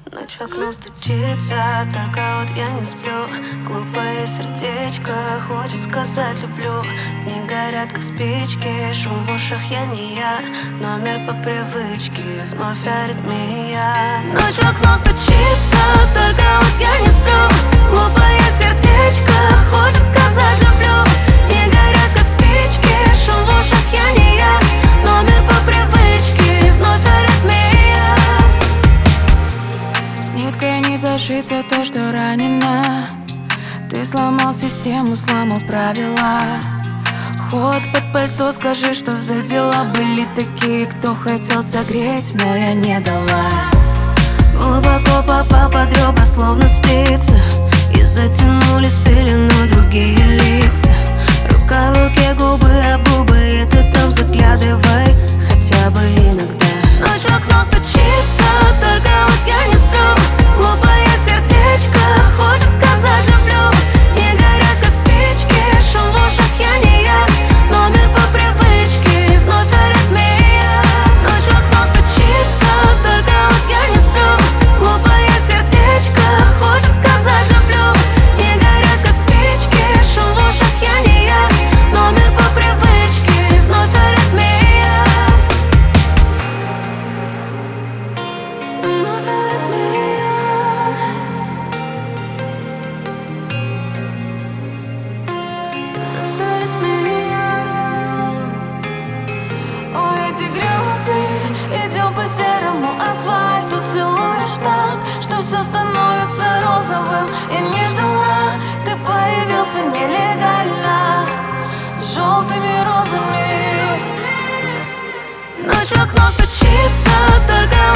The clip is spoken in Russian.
Ночь в окно стучится, только вот я не сплю. Глупое сердечко хочет сказать люблю. Не горят, как спички, шум в ушах, я не я. Номер по привычке, вновь аритмия. Ночь в окно стучится, только вот я не сплю. Глупое сердечко хочет сказать люблю. Не горят, как спички, шум в ушах, я не я. Номер по привычке, вновь аритмия. Ниткой не зашиться то, что ранено. Ты сломал систему, сломал правила. Ход под пальто, скажи, что за дела. Были такие, кто хотел согреть, но я не дала. Глубоко попал под ребра, словно спица, и затянулись в пелену другие лица. Рука в руке, губы об губы, и ты там заглядывай хотя бы иногда. Ночь в окно стучится, только вот я не сплю. Глупое сердечко хочет сказать люблю. Не горят, как спички, шум в ушах, я не я. Номер по привычке, вновь аритмия. Ночь в окно стучится, только вот я не сплю. Глупое сердечко хочет сказать люблю. Не горят, как спички, шум в ушах, я не я. Номер по привычке, вновь аритмия. Вновь аритмия. Вновь аритмия. Ой, эти грезы, идем по серому асфальту. Целуешь так, что все становится розовым. Я не ждала, ты появился нелегально, с желтыми розами. Ночь в окно стучится, только